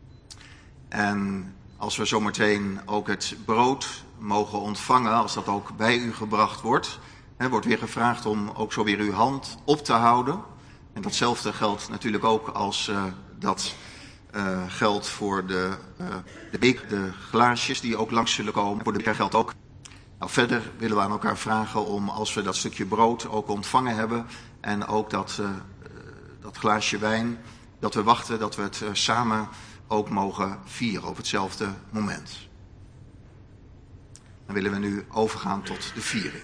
En als we zometeen ook het brood mogen ontvangen, als dat ook bij u gebracht wordt, hè, wordt weer gevraagd om ook zo weer uw hand op te houden. En datzelfde geldt natuurlijk ook als uh, dat uh, geldt voor de, uh, de beker, de glaasjes die ook langs zullen komen. Voor de beker geldt ook. Nou, verder willen we aan elkaar vragen om, als we dat stukje brood ook ontvangen hebben en ook dat, uh, dat glaasje wijn, dat we wachten dat we het uh, samen ook mogen vieren op hetzelfde moment. Dan willen we nu overgaan tot de viering.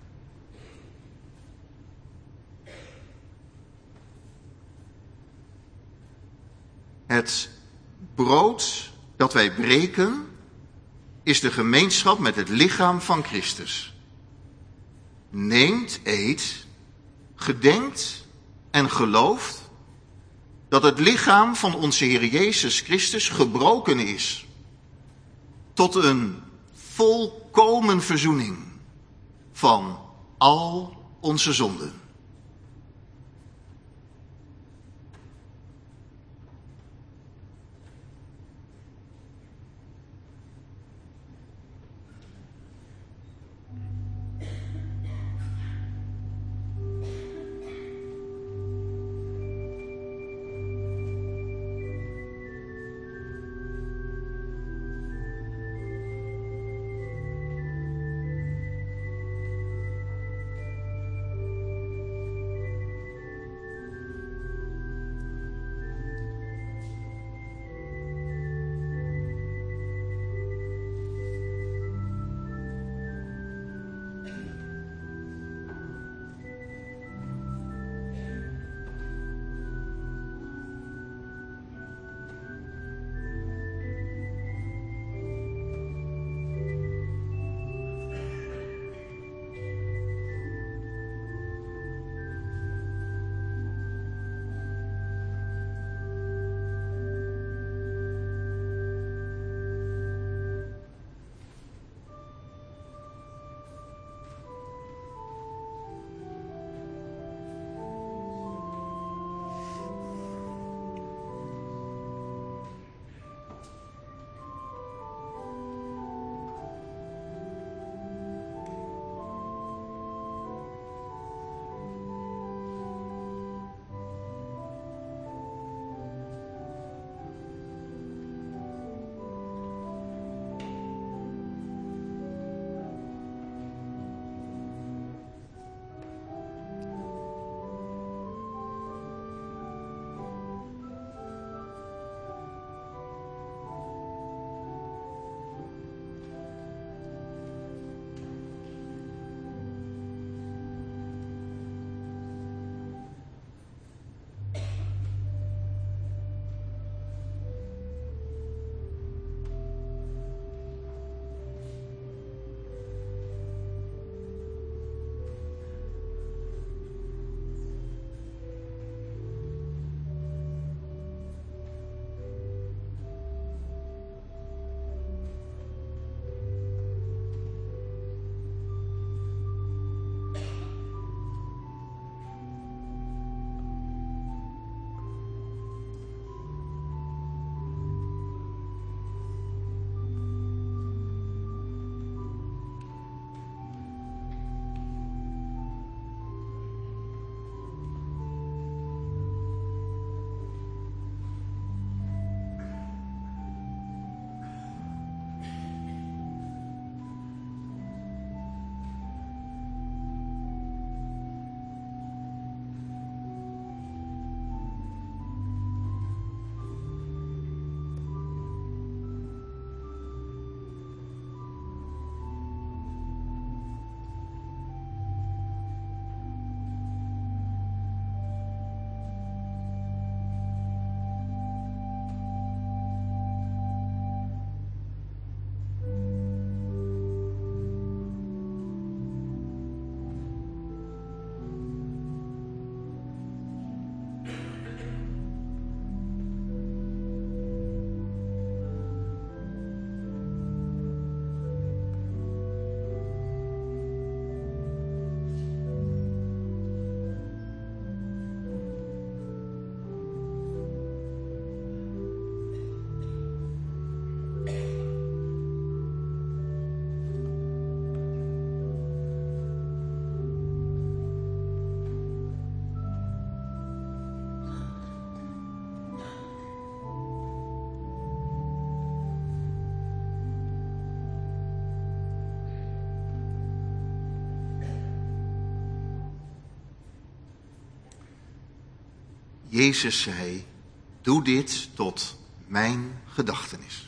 Het brood dat wij breken is de gemeenschap met het lichaam van Christus. Neemt, eet, gedenkt en gelooft dat het lichaam van onze Heer Jezus Christus gebroken is tot een volkomen verzoening van al onze zonden. Jezus zei, doe dit tot mijn gedachtenis.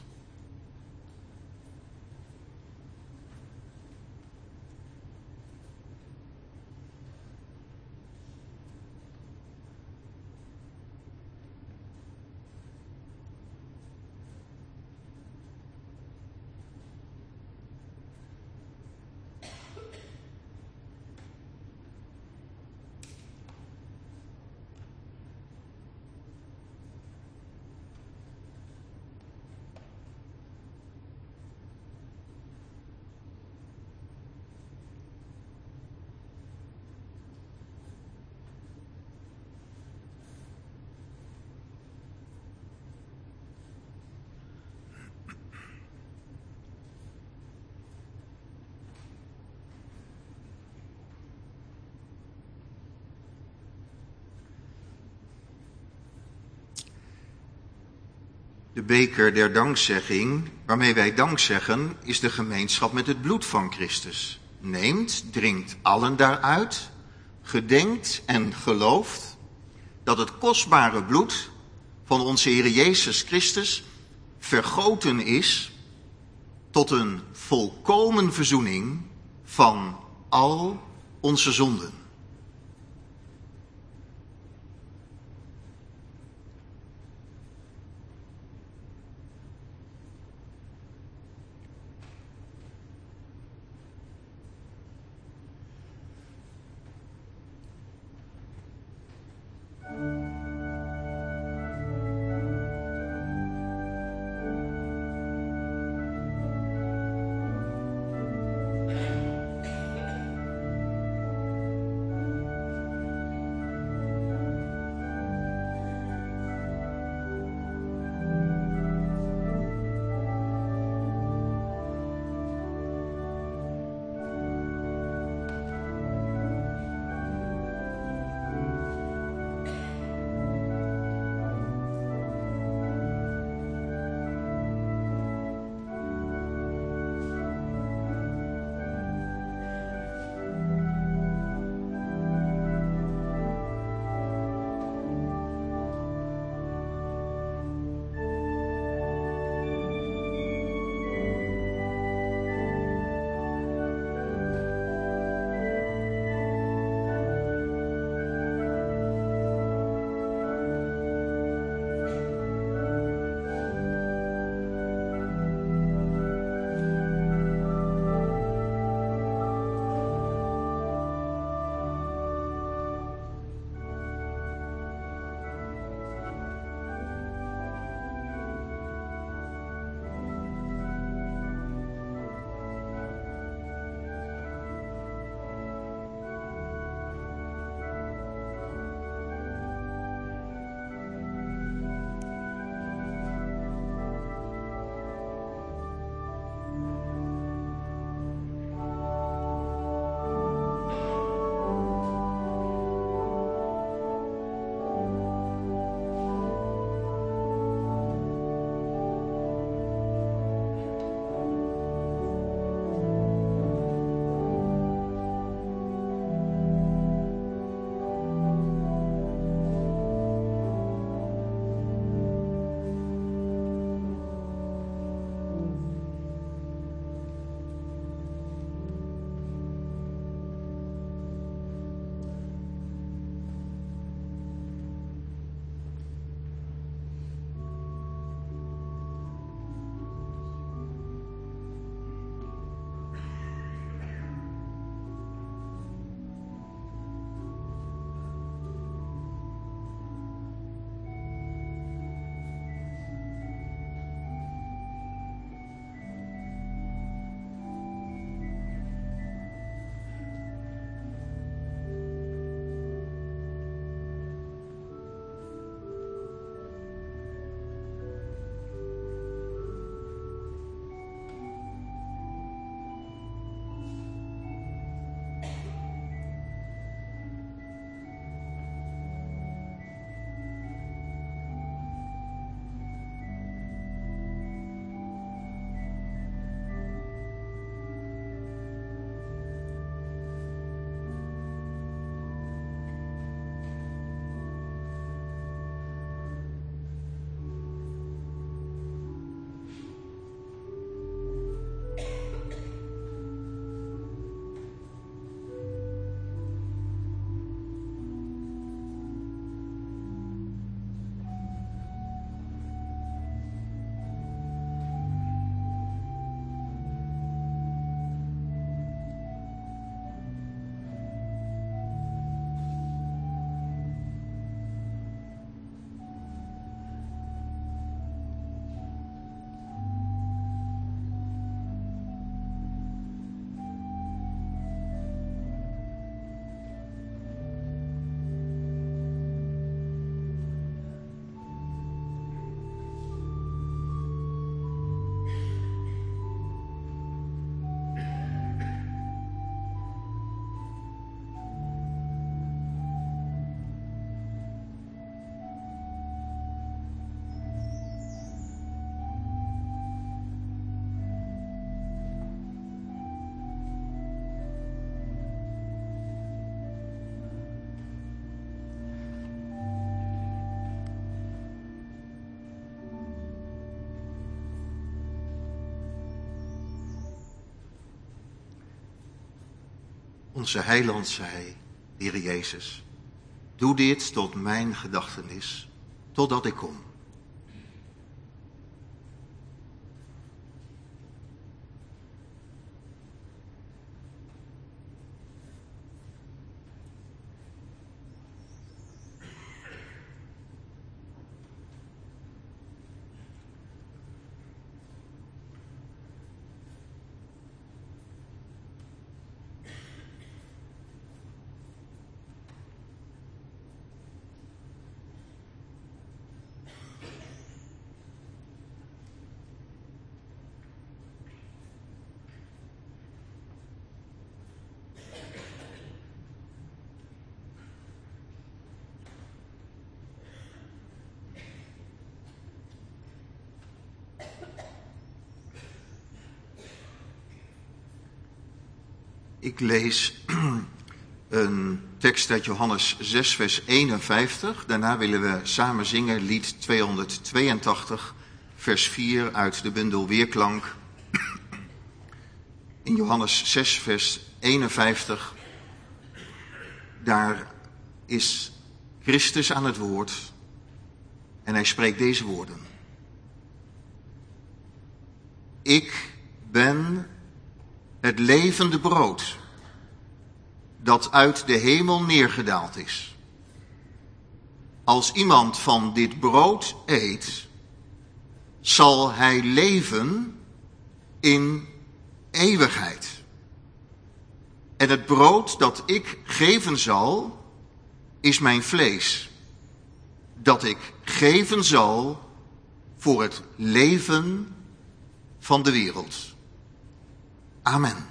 De beker der dankzegging, waarmee wij dank zeggen, is de gemeenschap met het bloed van Christus. Neemt, drinkt allen daaruit, gedenkt en gelooft dat het kostbare bloed van onze Heer Jezus Christus vergoten is tot een volkomen verzoening van al onze zonden. Onze heiland zei, Heer Jezus, doe dit tot mijn gedachtenis, totdat ik kom. Ik lees een tekst uit Johannes zes, vers eenenvijftig. Daarna willen we samen zingen lied tweehonderdtweeëntachtig, vers vier uit de bundel Weerklank. In Johannes zes, vers eenenvijftig, daar is Christus aan het woord en hij spreekt deze woorden. Ik ben het levende brood dat uit de hemel neergedaald is. Als iemand van dit brood eet, zal hij leven in eeuwigheid. En het brood dat ik geven zal, is mijn vlees, dat ik geven zal voor het leven van de wereld. Amen.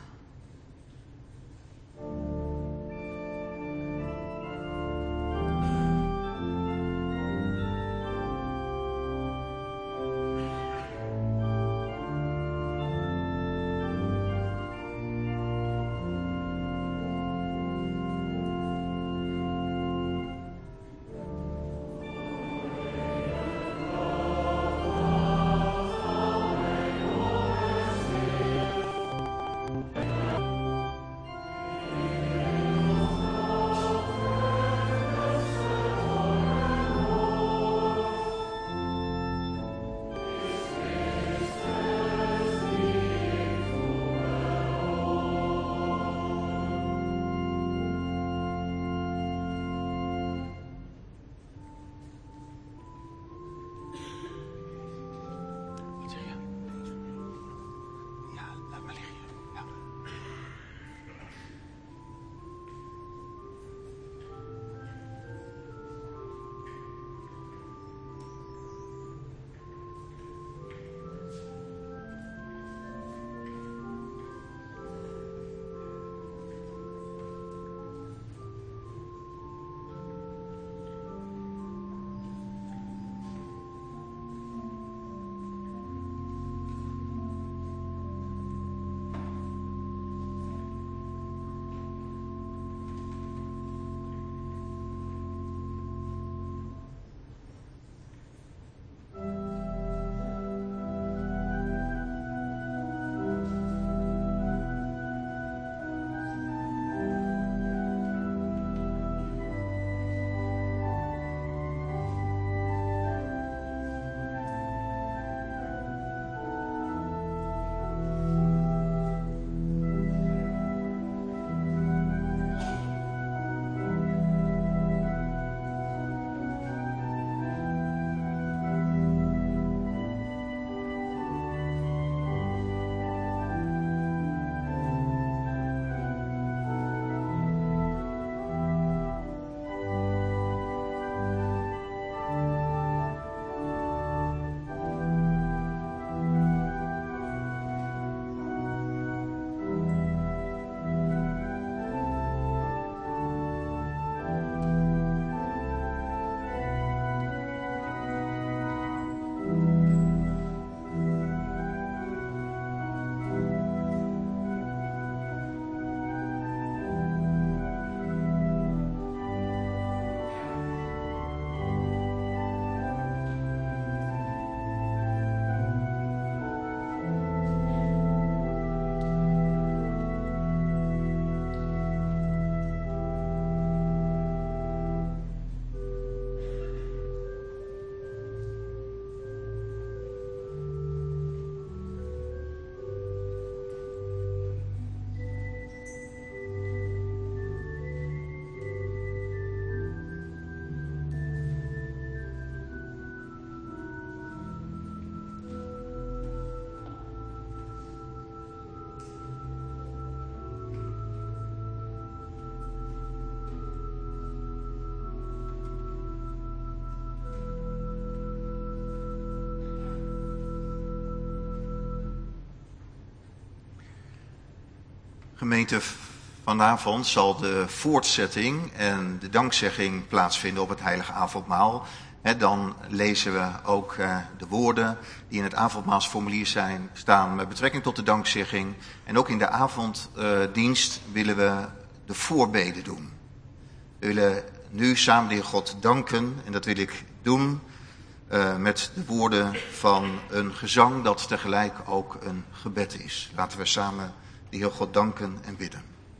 Gemeente, vanavond zal de voortzetting en de dankzegging plaatsvinden op het heilige avondmaal. He, dan lezen we ook uh, de woorden die in het avondmaalsformulier zijn, staan met betrekking tot de dankzegging. En ook in de avonddienst uh, willen we de voorbeden doen. We willen nu samen de Heer God danken en dat wil ik doen uh, met de woorden van een gezang dat tegelijk ook een gebed is. Laten we samen de Heer God danken en bidden.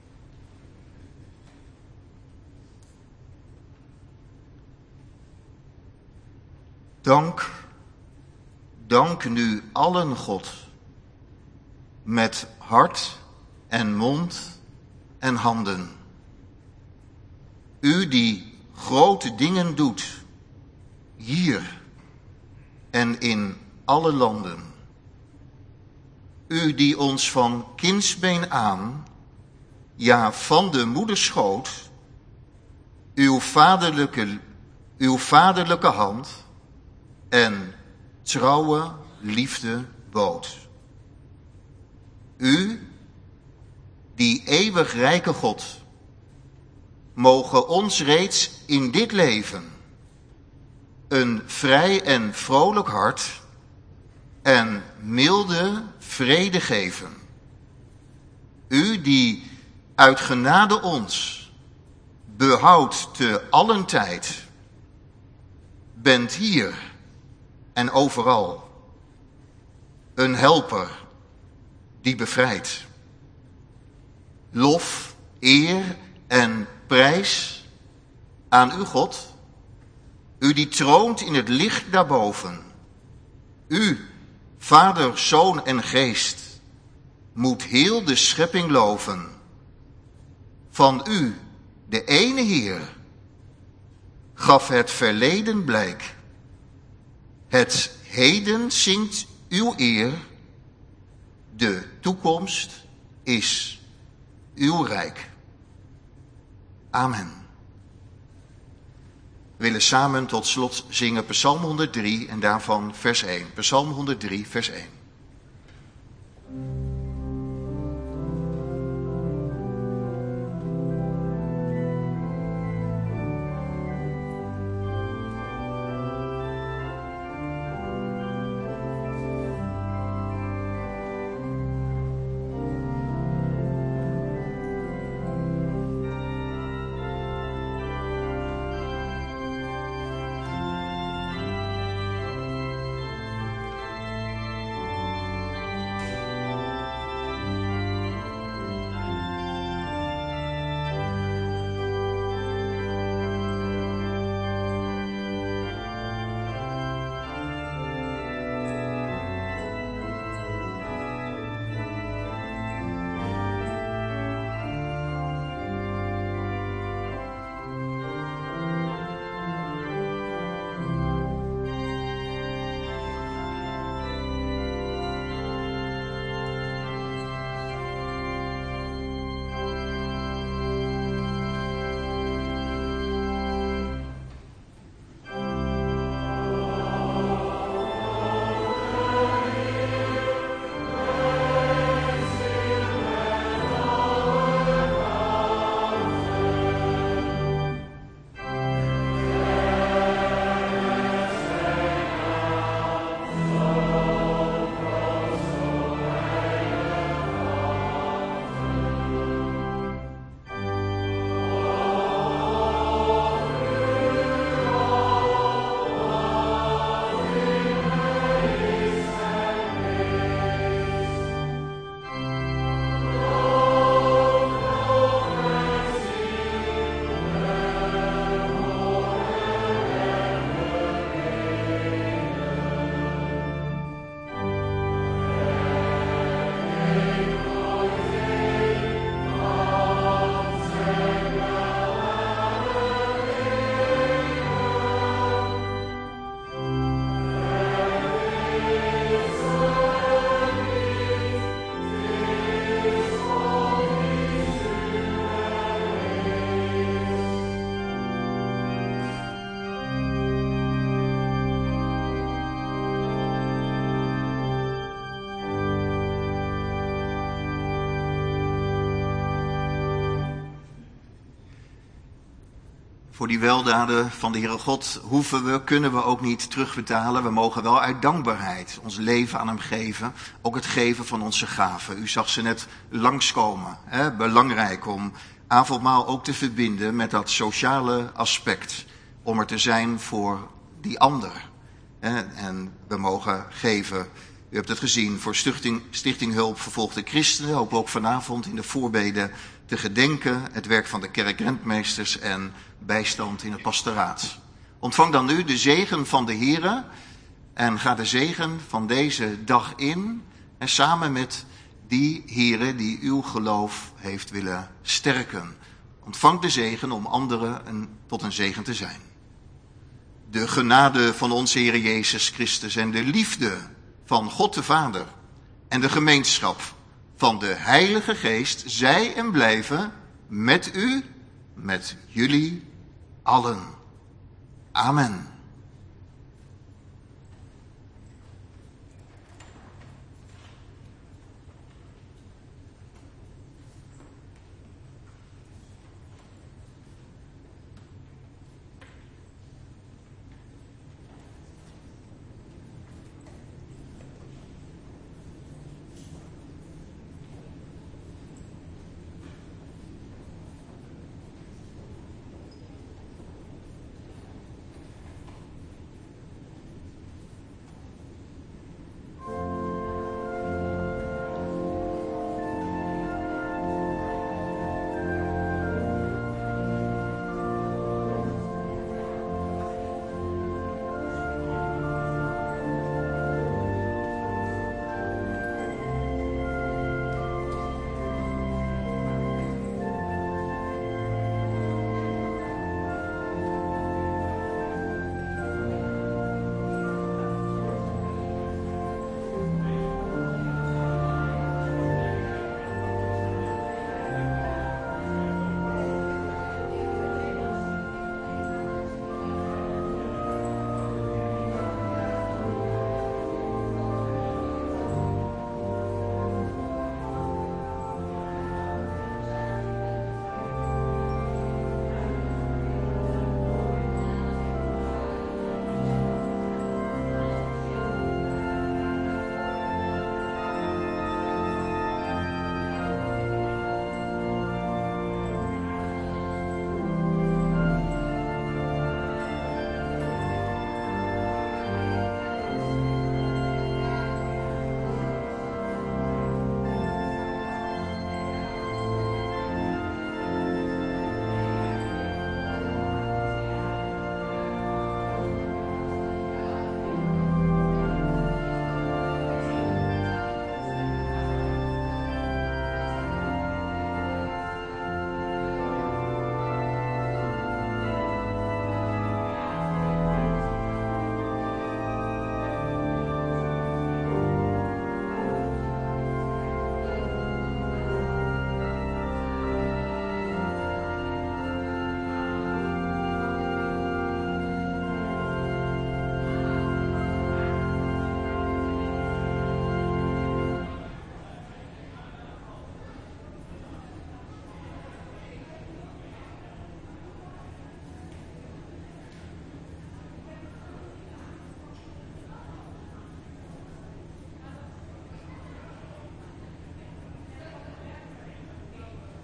Dank, dank nu allen God, met hart en mond en handen. U die grote dingen doet, hier en in alle landen. U die ons van kindsbeen aan, ja van de moederschoot, uw vaderlijke, uw vaderlijke hand en trouwe liefde bood. U, die eeuwig rijke God, mogen ons reeds in dit leven een vrij en vrolijk hart en milde vrede geven. U die uit genade ons behoudt te allen tijd, bent hier en overal een helper die bevrijdt. Lof, eer en prijs aan u, God, u die troont in het licht daarboven. U, Vader, Zoon en Geest, moet heel de schepping loven. Van u, de ene Heer, gaf het verleden blijk. Het heden zingt uw eer, de toekomst is uw rijk. Amen. We willen samen tot slot zingen Psalm honderddrie en daarvan vers één. Psalm honderddrie, vers één. Voor die weldaden van de Heere God hoeven we, kunnen we ook niet terugbetalen. We mogen wel uit dankbaarheid ons leven aan hem geven. Ook het geven van onze gaven. U zag ze net langskomen. Hè? Belangrijk om avondmaal ook te verbinden met dat sociale aspect. Om er te zijn voor die ander. Hè? En we mogen geven. U hebt het gezien voor Stichting, Stichting Hulp Vervolgde Christenen. Hoop ook vanavond in de voorbeden te gedenken. Het werk van de kerkrentmeesters en bijstand in het pastoraat. Ontvang dan nu de zegen van de Heere. En ga de zegen van deze dag in. En samen met die Heere die uw geloof heeft willen sterken. Ontvang de zegen om anderen een, tot een zegen te zijn. De genade van onze Heer Jezus Christus en de liefde van God de Vader en de gemeenschap van de Heilige Geest zij en blijven met u, met jullie allen. Amen.